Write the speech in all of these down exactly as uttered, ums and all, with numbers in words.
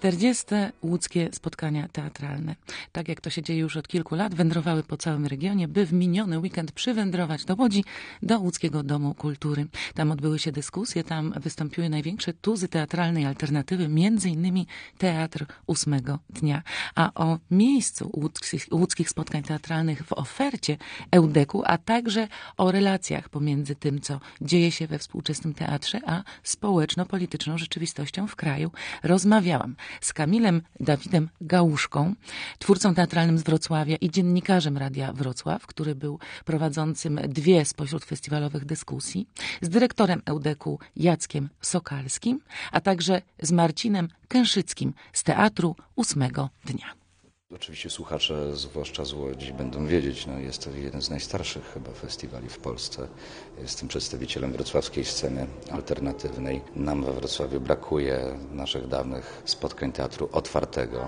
czterdzieste łódzkie spotkania teatralne. Tak jak to się dzieje już od kilku lat, wędrowały po całym regionie, by w miniony weekend przywędrować do Łodzi, do Łódzkiego Domu Kultury. Tam odbyły się dyskusje, tam wystąpiły największe tuzy teatralnej alternatywy, między innymi Teatr Ósmego Dnia. A o miejscu łódzkich, łódzkich spotkań teatralnych w ofercie Eudeku, a także o relacjach pomiędzy tym, co dzieje się we współczesnym teatrze, a społeczno-polityczną rzeczywistością w kraju, rozmawiałam z Kamilem Dawidem Gałuszką, twórcą teatralnym z Wrocławia i dziennikarzem Radia Wrocław, który był prowadzącym dwie spośród festiwalowych dyskusji, z dyrektorem Eudeku Jackiem Sokalskim, a także z Marcinem Kęszyckim z Teatru Ósmego Dnia. Oczywiście słuchacze, zwłaszcza z Łodzi, będą wiedzieć, no jest to jeden z najstarszych chyba festiwali w Polsce. Jestem przedstawicielem wrocławskiej sceny alternatywnej. Nam we Wrocławiu brakuje naszych dawnych spotkań teatru otwartego.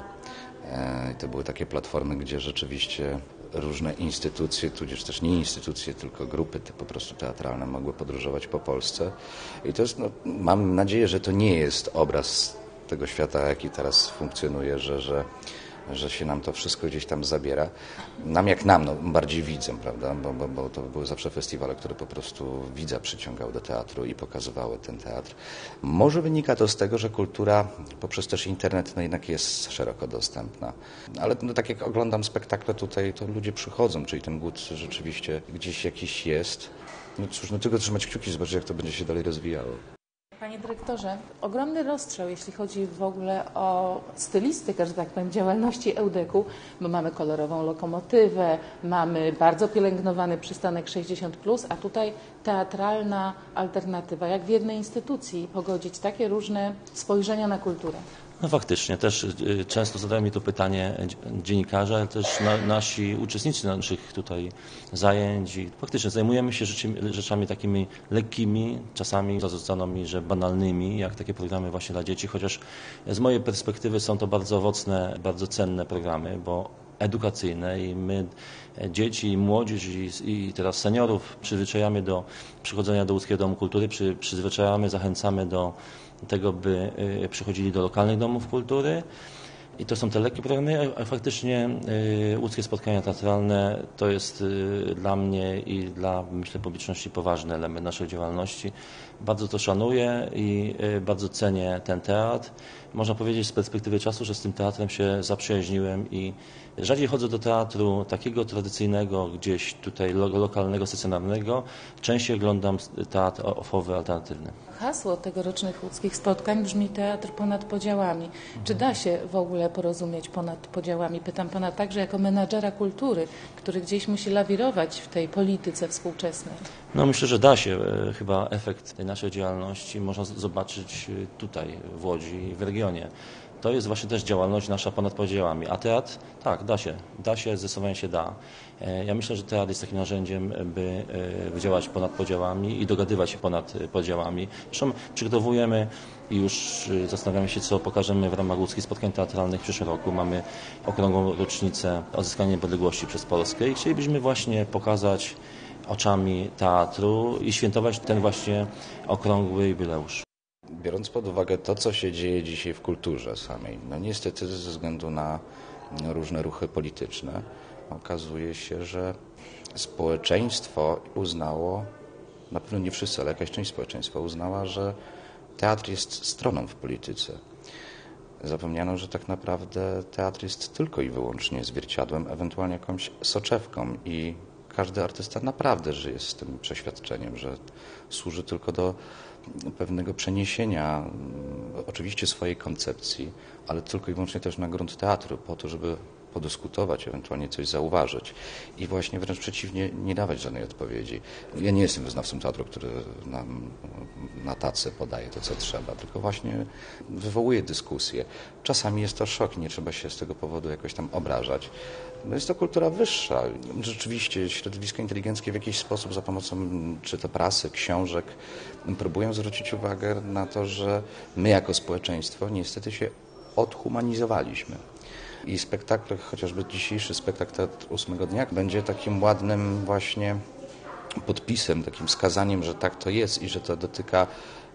I to były takie platformy, gdzie rzeczywiście różne instytucje, tudzież też nie instytucje, tylko grupy po prostu teatralne mogły podróżować po Polsce. I to jest, no, mam nadzieję, że to nie jest obraz tego świata, jaki teraz funkcjonuje, że, że że się nam to wszystko gdzieś tam zabiera. Nam jak nam, no bardziej widzom, prawda, bo, bo, bo to były zawsze festiwale, które po prostu widza przyciągały do teatru i pokazywały ten teatr. Może wynika to z tego, że kultura poprzez też internet no jednak jest szeroko dostępna. Ale no, tak jak oglądam spektakle tutaj, to ludzie przychodzą, czyli ten głód rzeczywiście gdzieś jakiś jest. No cóż, no tylko trzymać kciuki, zobaczyć jak to będzie się dalej rozwijało. Panie dyrektorze, ogromny rozstrzał, jeśli chodzi w ogóle o stylistykę, że tak powiem, działalności Eudeku, bo mamy kolorową lokomotywę, mamy bardzo pielęgnowany przystanek sześćdziesiąt plus, a tutaj teatralna alternatywa. Jak w jednej instytucji pogodzić takie różne spojrzenia na kulturę? No faktycznie, też często zadają mi to pytanie dziennikarze, ale też na, nasi uczestnicy naszych tutaj zajęć. I faktycznie zajmujemy się rzeczy, rzeczami takimi lekkimi, czasami zarzucano mi, że banalnymi, jak takie programy właśnie dla dzieci, chociaż z mojej perspektywy są to bardzo owocne, bardzo cenne programy, bo edukacyjne i my dzieci i młodzież i, i teraz seniorów przyzwyczajamy do przychodzenia do Łódzkiego Domu Kultury, przy, przyzwyczajamy, zachęcamy do tego, by przychodzili do lokalnych domów kultury. I to są te lekkie programy, a faktycznie y, łódzkie spotkania teatralne to jest y, dla mnie i dla, myślę, publiczności poważny element naszej działalności. Bardzo to szanuję i y, bardzo cenię ten teatr. Można powiedzieć z perspektywy czasu, że z tym teatrem się zaprzyjaźniłem i rzadziej chodzę do teatru takiego tradycyjnego, gdzieś tutaj lo, lokalnego, stacjonarnego. Częściej oglądam teatr ofowy, alternatywny. Hasło tegorocznych łódzkich spotkań brzmi teatr ponad podziałami. Czy da się w ogóle porozumieć ponad podziałami? Pytam pana także jako menadżera kultury, który gdzieś musi lawirować w tej polityce współczesnej. No myślę, że da się. Chyba efekt tej naszej działalności można zobaczyć tutaj w Łodzi i w regionie. To jest właśnie też działalność nasza ponad podziałami. A teatr? Tak, da się. Da się, zdecydowanie się da. Ja myślę, że teatr jest takim narzędziem, by działać ponad podziałami i dogadywać się ponad podziałami. Zresztą przygotowujemy i już zastanawiamy się, co pokażemy w ramach łódzkich spotkań teatralnych w przyszłym roku. Mamy okrągłą rocznicę odzyskania niepodległości przez Polskę i chcielibyśmy właśnie pokazać oczami teatru i świętować ten właśnie okrągły jubileusz. Biorąc pod uwagę to, co się dzieje dzisiaj w kulturze samej, no niestety ze względu na różne ruchy polityczne, okazuje się, że społeczeństwo uznało, na pewno nie wszyscy, ale jakaś część społeczeństwa uznała, że teatr jest stroną w polityce. Zapomniano, że tak naprawdę teatr jest tylko i wyłącznie zwierciadłem, ewentualnie jakąś soczewką i każdy artysta naprawdę żyje z tym przeświadczeniem, że służy tylko do pewnego przeniesienia oczywiście swojej koncepcji, ale tylko i wyłącznie też na grunt teatru, po to, żeby podyskutować, ewentualnie coś zauważyć i właśnie wręcz przeciwnie, nie dawać żadnej odpowiedzi. Ja nie jestem wyznawcą teatru, który nam na tacy podaje to, co trzeba, tylko właśnie wywołuje dyskusję. Czasami jest to szok, nie trzeba się z tego powodu jakoś tam obrażać. No jest to kultura wyższa. Rzeczywiście środowisko inteligenckie w jakiś sposób za pomocą czy to prasy, książek próbują zwrócić uwagę na to, że my jako społeczeństwo niestety się odhumanizowaliśmy. I spektakl, chociażby dzisiejszy spektakl Teatr Ósmego Dnia będzie takim ładnym właśnie podpisem, takim wskazaniem, że tak to jest i że to dotyka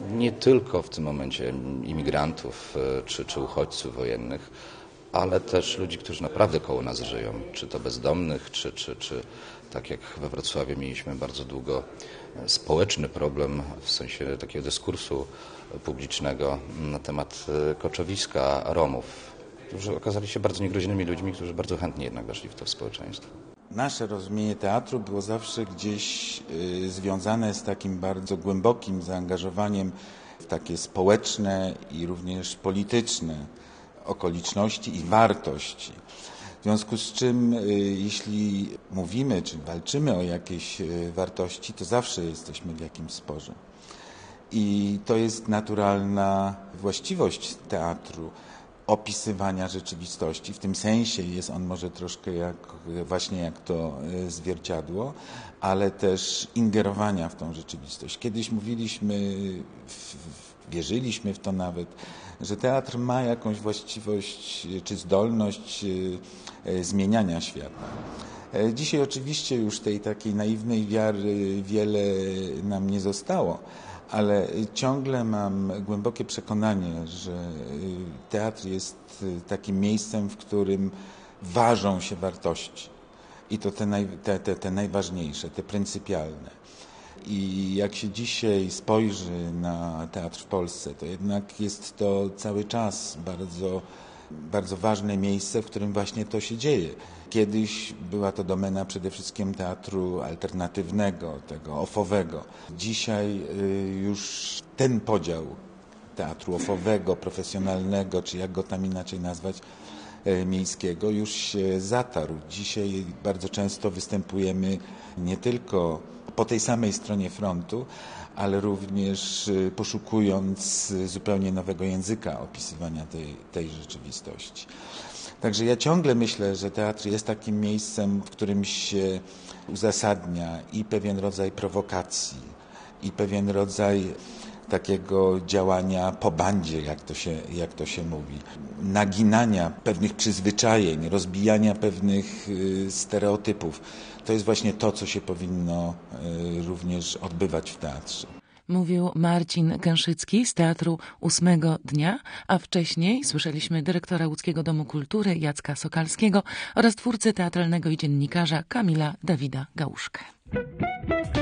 nie tylko w tym momencie imigrantów czy, czy uchodźców wojennych, ale też ludzi, którzy naprawdę koło nas żyją, czy to bezdomnych, czy, czy, czy tak jak we Wrocławiu mieliśmy bardzo długo społeczny problem w sensie takiego dyskursu publicznego na temat koczowiska Romów, którzy okazali się bardzo niegroźnymi ludźmi, którzy bardzo chętnie jednak weszli w to społeczeństwo. Nasze rozumienie teatru było zawsze gdzieś y, związane z takim bardzo głębokim zaangażowaniem w takie społeczne i również polityczne okoliczności i wartości. W związku z czym, y, jeśli mówimy czy walczymy o jakieś y, wartości, to zawsze jesteśmy w jakimś sporze. I to jest naturalna właściwość teatru, opisywania rzeczywistości. W tym sensie jest on może troszkę jak, właśnie jak to zwierciadło, ale też ingerowania w tą rzeczywistość. Kiedyś mówiliśmy, wierzyliśmy w to nawet, że teatr ma jakąś właściwość czy zdolność zmieniania świata. Dzisiaj oczywiście już tej takiej naiwnej wiary wiele nam nie zostało, ale ciągle mam głębokie przekonanie, że teatr jest takim miejscem, w którym ważą się wartości. I to te, naj, te, te, te najważniejsze, te pryncypialne. I jak się dzisiaj spojrzy na teatr w Polsce, to jednak jest to cały czas bardzo, bardzo ważne miejsce, w którym właśnie to się dzieje. Kiedyś była to domena przede wszystkim teatru alternatywnego, tego ofowego. Dzisiaj już ten podział teatru ofowego, profesjonalnego, czy jak go tam inaczej nazwać, miejskiego, już się zatarł. Dzisiaj bardzo często występujemy nie tylko po tej samej stronie frontu, ale również poszukując zupełnie nowego języka opisywania tej, tej rzeczywistości. Także ja ciągle myślę, że teatr jest takim miejscem, w którym się uzasadnia i pewien rodzaj prowokacji, i pewien rodzaj takiego działania po bandzie, jak to się, jak to się mówi, naginania pewnych przyzwyczajeń, rozbijania pewnych stereotypów. To jest właśnie to, co się powinno również odbywać w teatrze. Mówił Marcin Kęszycki z Teatru Ósmego Dnia, a wcześniej słyszeliśmy dyrektora Łódzkiego Domu Kultury Jacka Sokalskiego oraz twórcę teatralnego i dziennikarza Kamila Dawida Gałuszkę.